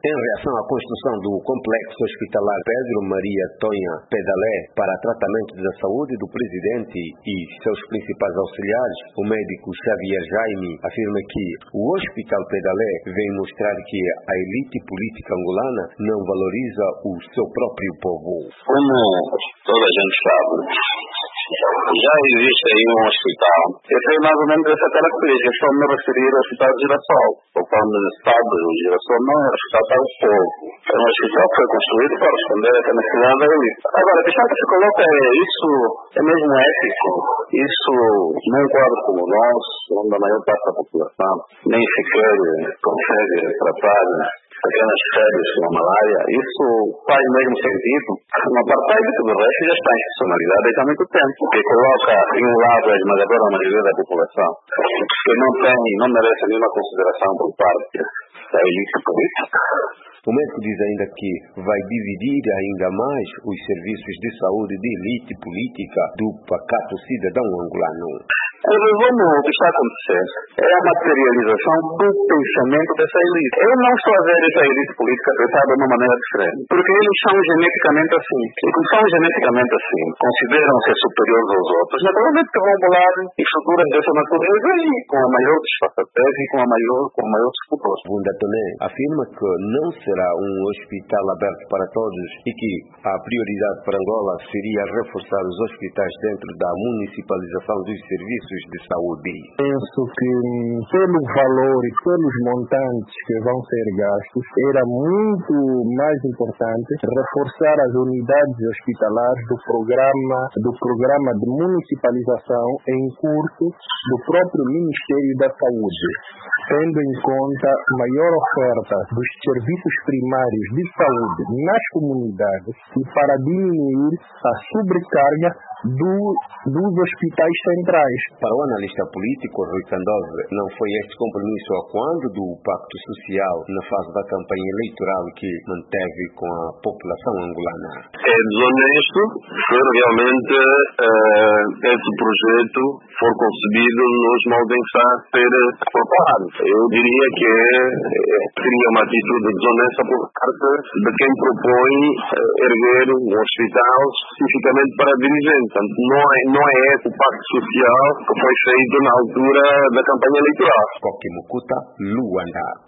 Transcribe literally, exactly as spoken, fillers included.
Em reação à construção do complexo hospitalar Pedro Maria Tonha Pedalé para tratamento da saúde do presidente e seus principais auxiliares, o médico Xavier Jaime afirma que o Hospital Pedalé vem mostrar que a elite política angolana não valoriza o seu próprio povo. Como toda a gente sabe, já existe aí um hospital. Eu tenho mais ou menos essa característica. Estou me referir ao Hospital de Girassol. O quando sabe, o Girassol não é um hospital para o povo. É um hospital que foi construído para responder a necessidade da elite. Agora, a questão que se coloca é isso é mesmo ético. Isso num quadro como o nosso, onde a maior parte da população nem sequer consegue tratar pequenas férias com a malária, isso faz mesmo sentido. Uma parte do resto já está institucionalizada há muito tempo, que coloca em um lado a esmagadora maioria da população, que não tem, não merece nenhuma consideração por parte da elite política. O médico diz ainda que vai dividir ainda mais os serviços de saúde de elite política do pacato cidadão angolano. Em resumo, o que está acontecendo é a materialização do pensamento dessa elite. Eu não estou a ver essa elite política pensar de uma maneira diferente, porque eles são geneticamente assim. E como são geneticamente assim, consideram-se superiores aos outros, naturalmente que vão bolar estruturas dessa natureza e com a maior disfarçatez e com a maior, com o maior desculpas. Bunda Toné afirma que não será um hospital aberto para todos e que a prioridade para Angola seria reforçar os hospitais dentro da municipalização dos serviços de saúde. Penso que pelo valor e pelos montantes que vão ser gastos, era muito mais importante reforçar as unidades hospitalares do programa, do programa de municipalização em curso do próprio Ministério da Saúde, tendo em conta maior oferta dos serviços primários de saúde nas comunidades e para diminuir a sobrecarga do, dos hospitais centrais. Para o analista político Rui Candove, não foi este compromisso a quando do Pacto Social na fase da campanha eleitoral que manteve com a população angolana. É desonesto se realmente uh, esse projeto for concebido nos moldes em que está a ser preparado. Eu diria que é, seria uma atitude desonesta por parte de quem propõe uh, erguer um hospital especificamente para dirigentes. Portanto, não é, não é esse o Pacto Social que foi feito na altura da campanha eleitoral. Koki Mukuta, Luanda.